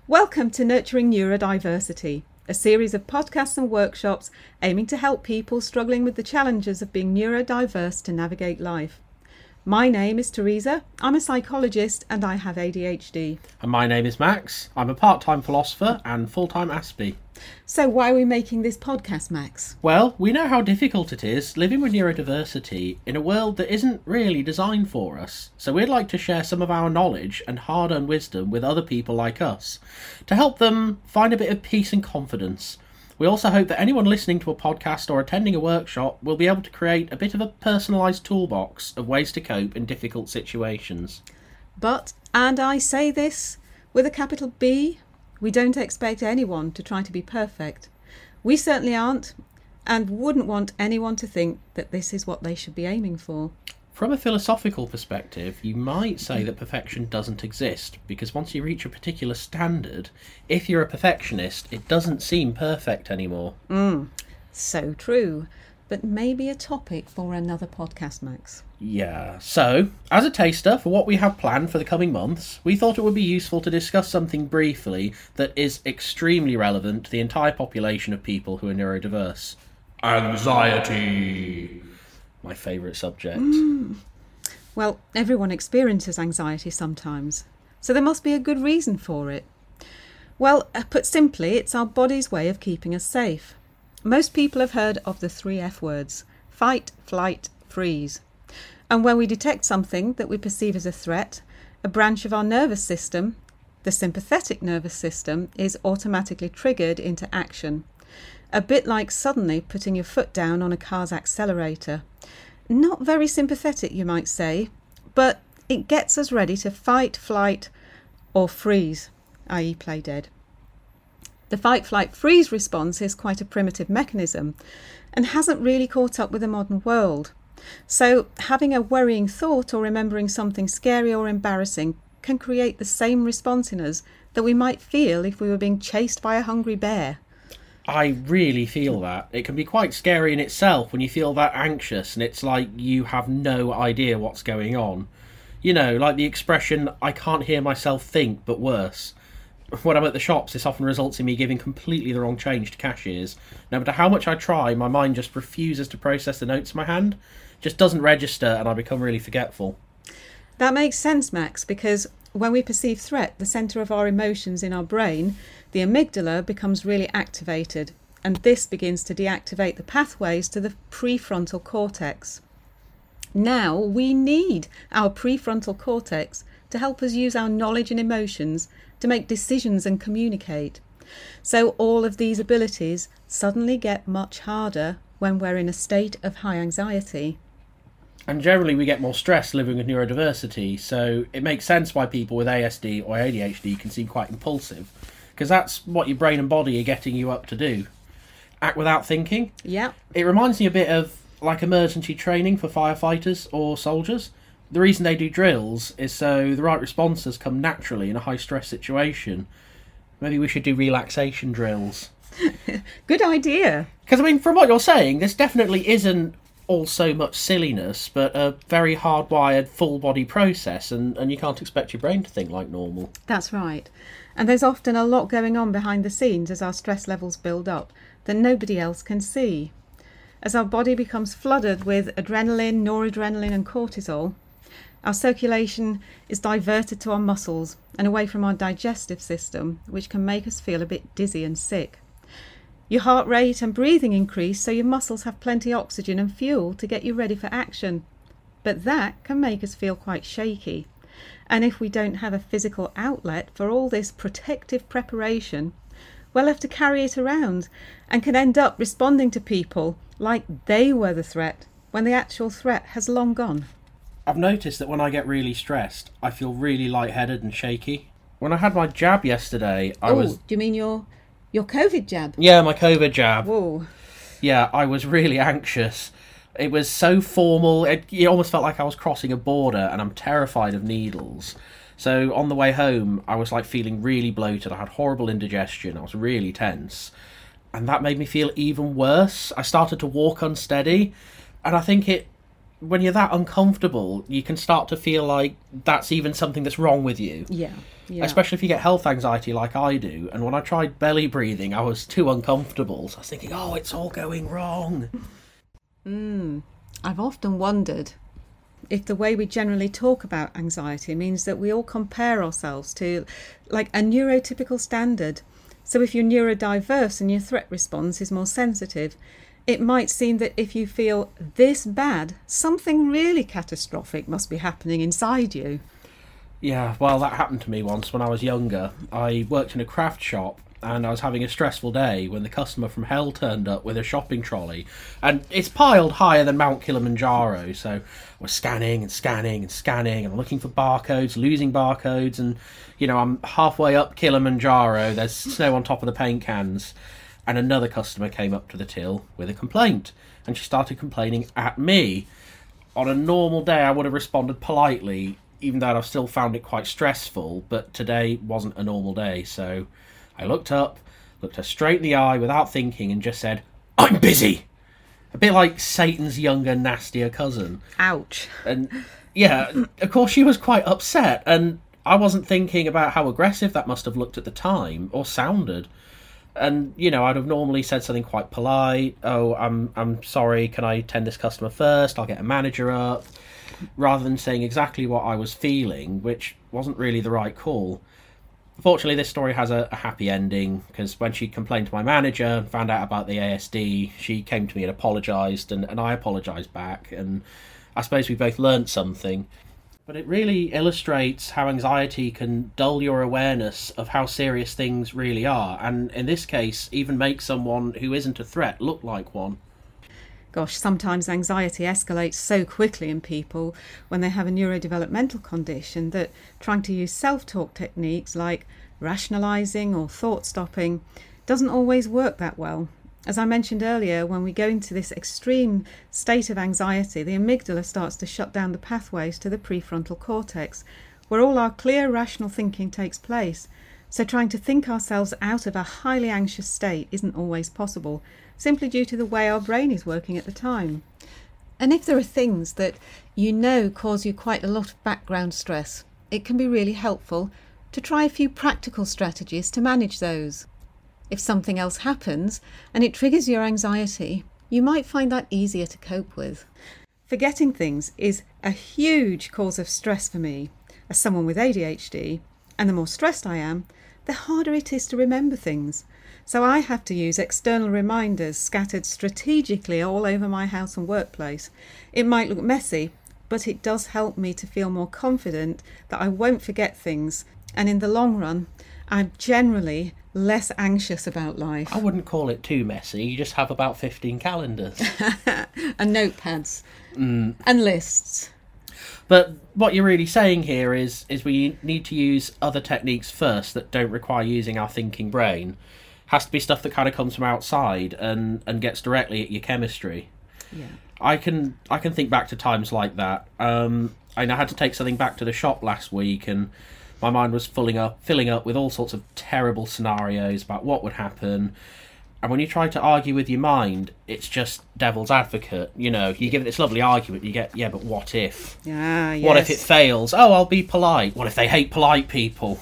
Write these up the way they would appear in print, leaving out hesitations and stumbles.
Welcome to Nurturing Neurodiversity, a series of podcasts and workshops aiming to help people struggling with the challenges of being neurodiverse to navigate life. My name is Teresa, I'm a psychologist and I have ADHD. And my name is Max, I'm a part-time philosopher and full-time Aspie. So why are we making this podcast, Max? Well, we know how difficult it is living with neurodiversity in a world that isn't really designed for us. So we'd like to share some of our knowledge and hard-earned wisdom with other people like us to help them find a bit of peace and confidence. We also hope that anyone listening to a podcast or attending a workshop will be able to create a bit of a personalised toolbox of ways to cope in difficult situations. But, and I say this with a capital B, we don't expect anyone to try to be perfect. We certainly aren't, and wouldn't want anyone to think that this is what they should be aiming for. From a philosophical perspective, you might say that perfection doesn't exist, because once you reach a particular standard, if you're a perfectionist, it doesn't seem perfect anymore. So true, but maybe a topic for another podcast, Max. Yeah, so, as a taster for what we have planned for the coming months, we thought it would be useful to discuss something briefly that is extremely relevant to the entire population of people who are neurodiverse. Anxiety. My favourite subject. Well, everyone experiences anxiety sometimes, so there must be a good reason for it. Well, put simply, it's our body's way of keeping us safe. Most people have heard of the 3 F words: fight, flight, freeze. And when we detect something that we perceive as a threat, a branch of our nervous system, the sympathetic nervous system, is automatically triggered into action. A bit like suddenly putting your foot down on a car's accelerator. Not very sympathetic, you might say, but it gets us ready to fight, flight, or freeze, i.e. play dead. The fight, flight, freeze response is quite a primitive mechanism and hasn't really caught up with the modern world. So having a worrying thought or remembering something scary or embarrassing can create the same response in us that we might feel if we were being chased by a hungry bear. I really feel that. It can be quite scary in itself when you feel that anxious and it's like you have no idea what's going on. You know, like the expression, I can't hear myself think, but worse. When I'm at the shops, this often results in me giving completely the wrong change to cashiers. No matter how much I try, my mind just refuses to process the notes in my hand. Just doesn't register and I become really forgetful. That makes sense, Max, because when we perceive threat, the centre of our emotions in our brain, the amygdala, becomes really activated, and this begins to deactivate the pathways to the prefrontal cortex. Now we need our prefrontal cortex to help us use our knowledge and emotions to make decisions and communicate. So all of these abilities suddenly get much harder when we're in a state of high anxiety. And generally we get more stress living with neurodiversity, so it makes sense why people with ASD or ADHD can seem quite impulsive, because that's what your brain and body are getting you up to do. Act without thinking. Yeah. It reminds me a bit of like emergency training for firefighters or soldiers. The reason they do drills is so the right responses come naturally in a high stress situation. Maybe we should do relaxation drills. Good idea. Because, I mean, from what you're saying, this definitely isn't all so much silliness, but a very hardwired full-body process, and you can't expect your brain to think like normal. That's right. And there's often a lot going on behind the scenes as our stress levels build up that nobody else can see. As our body becomes flooded with adrenaline, noradrenaline and cortisol, our circulation is diverted to our muscles and away from our digestive system, which can make us feel a bit dizzy and sick. Your heart rate and breathing increase so your muscles have plenty of oxygen and fuel to get you ready for action. But that can make us feel quite shaky. And if we don't have a physical outlet for all this protective preparation, we'll have to carry it around and can end up responding to people like they were the threat when the actual threat has long gone. I've noticed that when I get really stressed, I feel really lightheaded and shaky. When I had my jab yesterday, I was... Do you mean your COVID jab? Yeah, my COVID jab. Whoa. Yeah, I was really anxious. It was so formal, it almost felt like I was crossing a border, and I'm terrified of needles. So on the way home, I was like feeling really bloated. I had horrible indigestion. I was really tense. And that made me feel even worse. I started to walk unsteady. And I think it when you're that uncomfortable, you can start to feel like that's even something that's wrong with you. Yeah. Especially if you get health anxiety like I do. And when I tried belly breathing, I was too uncomfortable. So I was thinking, oh, it's all going wrong. I've often wondered if the way we generally talk about anxiety means that we all compare ourselves to like a neurotypical standard. So if you're neurodiverse and your threat response is more sensitive, it might seem that if you feel this bad, something really catastrophic must be happening inside you. Yeah, well, that happened to me once when I was younger. I worked in a craft shop and I was having a stressful day when the customer from hell turned up with a shopping trolley. And it's piled higher than Mount Kilimanjaro, so I was scanning and scanning and scanning and looking for barcodes, losing barcodes, and, you know, I'm halfway up Kilimanjaro, there's snow on top of the paint cans, and another customer came up to the till with a complaint, and she started complaining at me. On a normal day, I would have responded politely, even though I've still found it quite stressful, but today wasn't a normal day, so I looked up, looked her straight in the eye without thinking, and just said, "I'm busy!" A bit like Satan's younger, nastier cousin. Ouch. And, yeah, of course she was quite upset, and I wasn't thinking about how aggressive that must have looked at the time, or sounded. And, you know, I'd have normally said something quite polite, "Oh, I'm sorry, can I attend this customer first? I'll get a manager up," rather than saying exactly what I was feeling, which wasn't really the right call. Fortunately, this story has a happy ending, because when she complained to my manager and found out about the ASD, she came to me and apologised, and I apologised back, and I suppose we both learnt something. But it really illustrates how anxiety can dull your awareness of how serious things really are, and in this case, even make someone who isn't a threat look like one. Gosh, sometimes anxiety escalates so quickly in people when they have a neurodevelopmental condition that trying to use self-talk techniques like rationalising or thought stopping doesn't always work that well. As I mentioned earlier, when we go into this extreme state of anxiety, the amygdala starts to shut down the pathways to the prefrontal cortex, where all our clear, rational thinking takes place. So trying to think ourselves out of a highly anxious state isn't always possible, simply due to the way our brain is working at the time. And if there are things that you know cause you quite a lot of background stress, it can be really helpful to try a few practical strategies to manage those. If something else happens and it triggers your anxiety, you might find that easier to cope with. Forgetting things is a huge cause of stress for me, as someone with ADHD, and the more stressed I am, the harder it is to remember things. So I have to use external reminders scattered strategically all over my house and workplace. It might look messy, but it does help me to feel more confident that I won't forget things, and in the long run, I'm generally less anxious about life. I wouldn't call it too messy, you just have about 15 calendars. And notepads. And lists. But what you're really saying here is we need to use other techniques first that don't require using our thinking brain. Has to be stuff that kind of comes from outside and gets directly at your chemistry. Yeah. I can think back to times like that. I had to take something back to the shop last week, and my mind was filling up with all sorts of terrible scenarios about what would happen. And when you try to argue with your mind, it's just devil's advocate. You know, you give it this lovely argument, you get, yeah, but what if? Ah, yes. What if it fails? Oh, I'll be polite. What if they hate polite people?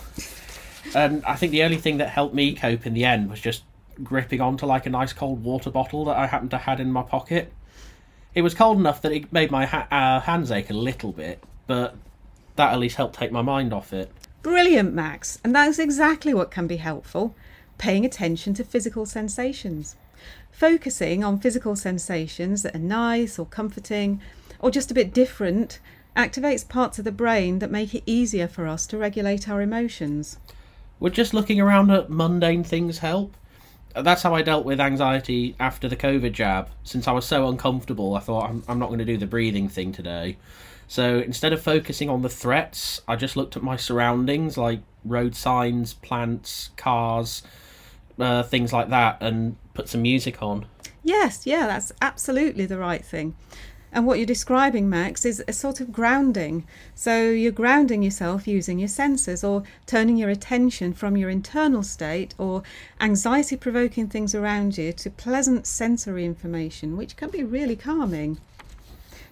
And I think the only thing that helped me cope in the end was just gripping onto like a nice cold water bottle that I happened to have in my pocket. It was cold enough that it made my hands ache a little bit, but that at least helped take my mind off it. Brilliant, Max. And that's exactly what can be helpful. Paying attention to physical sensations. Focusing on physical sensations that are nice or comforting or just a bit different activates parts of the brain that make it easier for us to regulate our emotions. Would just looking around at mundane things help? That's how I dealt with anxiety after the COVID jab. Since I was so uncomfortable, I thought, I'm not going to do the breathing thing today. So instead of focusing on the threats, I just looked at my surroundings, like road signs, plants, cars, things like that, and put some music on. Yes, yeah, that's absolutely the right thing. And what you're describing, Max, is a sort of grounding. So you're grounding yourself using your senses, or turning your attention from your internal state or anxiety-provoking things around you to pleasant sensory information, which can be really calming.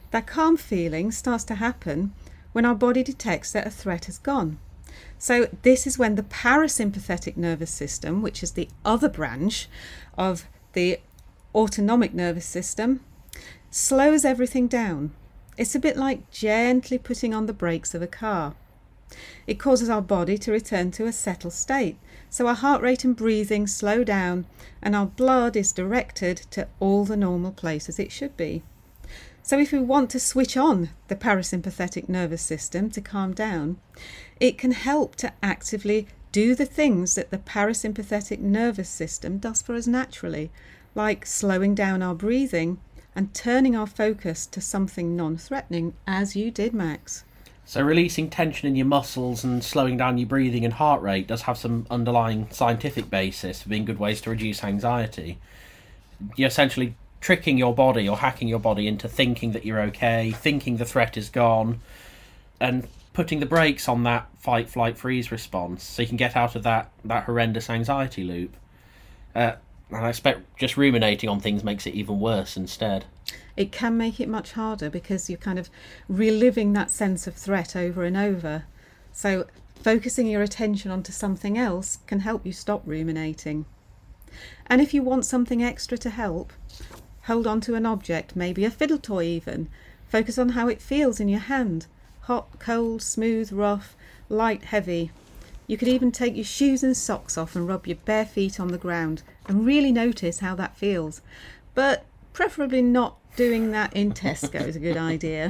That calm feeling starts to happen when our body detects that a threat has gone. So this is when the parasympathetic nervous system, which is the other branch of the autonomic nervous system, slows everything down. It's a bit like gently putting on the brakes of a car. It causes our body to return to a settled state, so our heart rate and breathing slow down and our blood is directed to all the normal places it should be. So if we want to switch on the parasympathetic nervous system to calm down, it can help to actively do the things that the parasympathetic nervous system does for us naturally, like slowing down our breathing and turning our focus to something non-threatening, as you did, Max. So releasing tension in your muscles and slowing down your breathing and heart rate does have some underlying scientific basis for being good ways to reduce anxiety. You're essentially tricking your body or hacking your body into thinking that you're okay, thinking the threat is gone, and putting the brakes on that fight, flight, freeze response so you can get out of that horrendous anxiety loop. And I expect just ruminating on things makes it even worse instead. It can make it much harder because you're kind of reliving that sense of threat over and over. So focusing your attention onto something else can help you stop ruminating. And if you want something extra to help, hold on to an object, maybe a fiddle toy even. Focus on how it feels in your hand. Hot, cold, smooth, rough, light, heavy. You could even take your shoes and socks off and rub your bare feet on the ground and really notice how that feels. But preferably not doing that in Tesco is a good idea.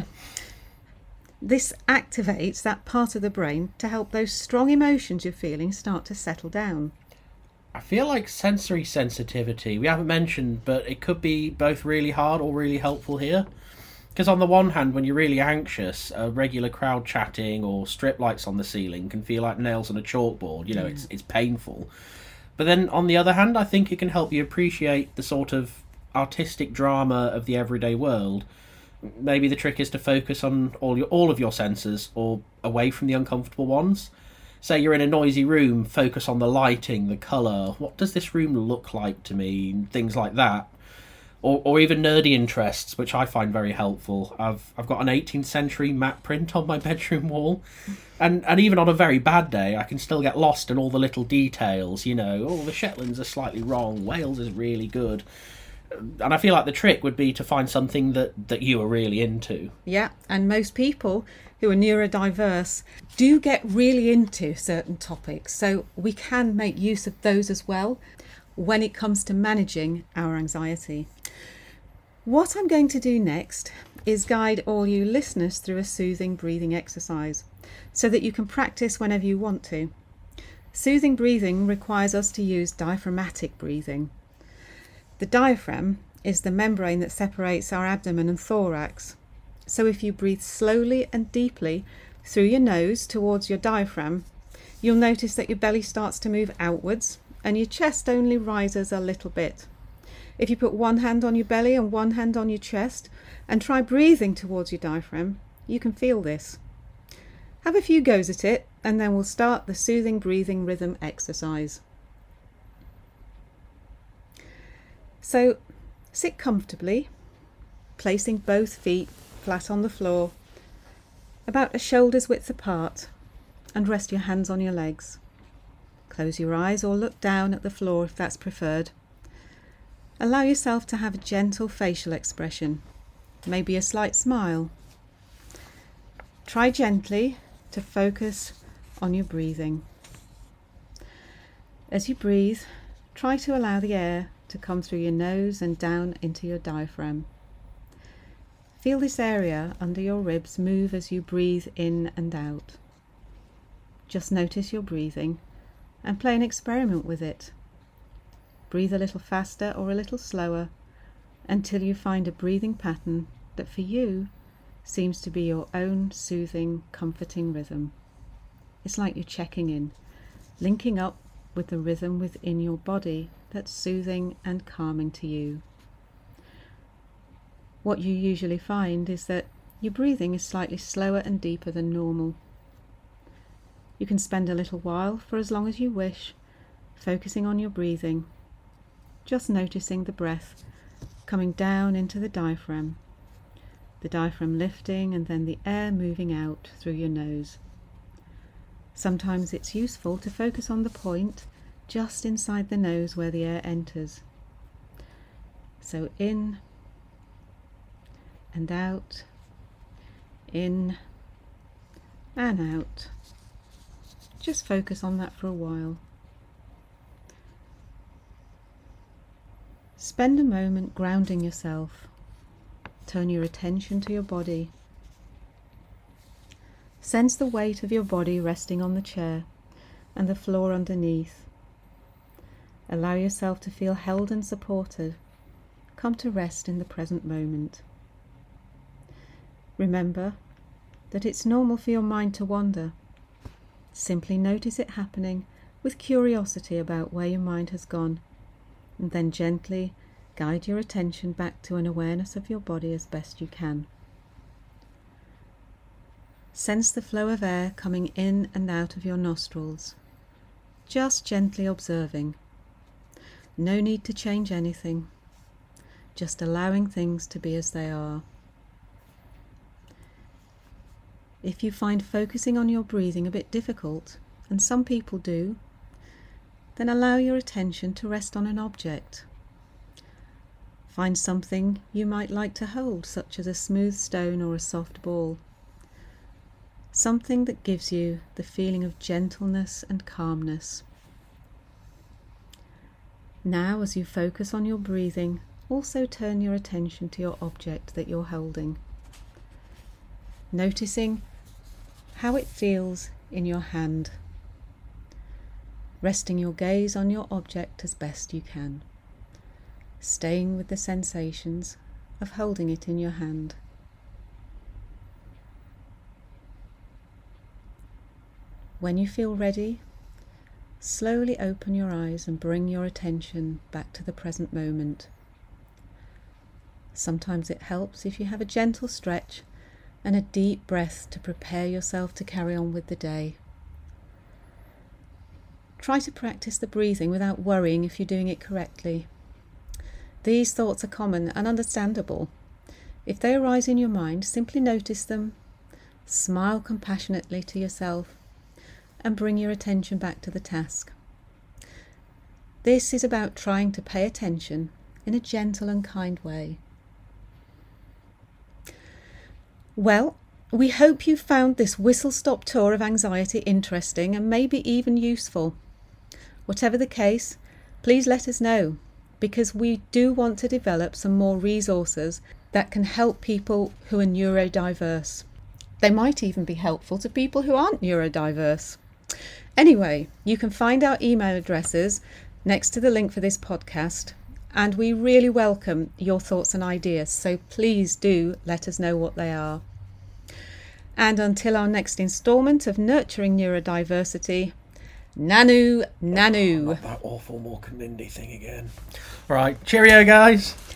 This activates that part of the brain to help those strong emotions you're feeling start to settle down. I feel like sensory sensitivity, we haven't mentioned, but it could be both really hard or really helpful here. Because on the one hand, when you're really anxious, a regular crowd chatting or strip lights on the ceiling can feel like nails on a chalkboard. It's painful. But then on the other hand, I think it can help you appreciate the sort of artistic drama of the everyday world. Maybe the trick is to focus on all of your senses or away from the uncomfortable ones. Say you're in a noisy room, focus on the lighting, the colour, what does this room look like to me, things like that. Or even nerdy interests, which I find very helpful. I've got an 18th century map print on my bedroom wall, and even on a very bad day, I can still get lost in all the little details. The Shetlands are slightly wrong, Wales is really good. And I feel like the trick would be to find something that you are really into. Yeah, and most people who are neurodiverse do get really into certain topics, so we can make use of those as well when it comes to managing our anxiety. What I'm going to do next is guide all you listeners through a soothing breathing exercise so that you can practice whenever you want to. Soothing breathing requires us to use diaphragmatic breathing. The diaphragm is the membrane that separates our abdomen and thorax. So if you breathe slowly and deeply through your nose towards your diaphragm, you'll notice that your belly starts to move outwards and your chest only rises a little bit. If you put one hand on your belly and one hand on your chest and try breathing towards your diaphragm, you can feel this. Have a few goes at it and then we'll start the soothing breathing rhythm exercise. So sit comfortably, placing both feet flat on the floor, about a shoulder's width apart, and rest your hands on your legs. Close your eyes or look down at the floor if that's preferred. Allow yourself to have a gentle facial expression, maybe a slight smile. Try gently to focus on your breathing. As you breathe, try to allow the air to come through your nose and down into your diaphragm. Feel this area under your ribs move as you breathe in and out. Just notice your breathing and play an experiment with it. Breathe a little faster or a little slower until you find a breathing pattern that for you seems to be your own soothing, comforting rhythm. It's like you're checking in, linking up with the rhythm within your body that's soothing and calming to you. What you usually find is that your breathing is slightly slower and deeper than normal. You can spend a little while, for as long as you wish, focusing on your breathing, just noticing the breath coming down into the diaphragm, the diaphragm lifting and then the air moving out through your nose. Sometimes it's useful to focus on the point just inside the nose where the air enters. So in and out, in and out. Just focus on that for a while. Spend a moment grounding yourself. Turn your attention to your body. Sense the weight of your body resting on the chair and the floor underneath. Allow yourself to feel held and supported. Come to rest in the present moment. Remember that it's normal for your mind to wander. Simply notice it happening with curiosity about where your mind has gone, and then gently guide your attention back to an awareness of your body as best you can. Sense the flow of air coming in and out of your nostrils, just gently observing. No need to change anything, just allowing things to be as they are. If you find focusing on your breathing a bit difficult, and some people do, then allow your attention to rest on an object. Find something you might like to hold, such as a smooth stone or a soft ball. Something that gives you the feeling of gentleness and calmness. Now, as you focus on your breathing, also turn your attention to your object that you're holding, noticing how it feels in your hand, resting your gaze on your object as best you can, staying with the sensations of holding it in your hand. When you feel ready, slowly open your eyes and bring your attention back to the present moment. Sometimes it helps if you have a gentle stretch and a deep breath to prepare yourself to carry on with the day. Try to practice the breathing without worrying if you're doing it correctly. These thoughts are common and understandable. If they arise in your mind, simply notice them, smile compassionately to yourself, and bring your attention back to the task. This is about trying to pay attention in a gentle and kind way. Well, we hope you found this whistle-stop tour of anxiety interesting and maybe even useful. Whatever the case, please let us know, because we do want to develop some more resources that can help people who are neurodiverse. They might even be helpful to people who aren't neurodiverse. Anyway, you can find our email addresses next to the link for this podcast, and we really welcome your thoughts and ideas, so please do let us know what they are. And until our next instalment of Nurturing Neurodiversity, Nanu Nanu. Not that awful Mork and Mindy thing again. Right, cheerio guys.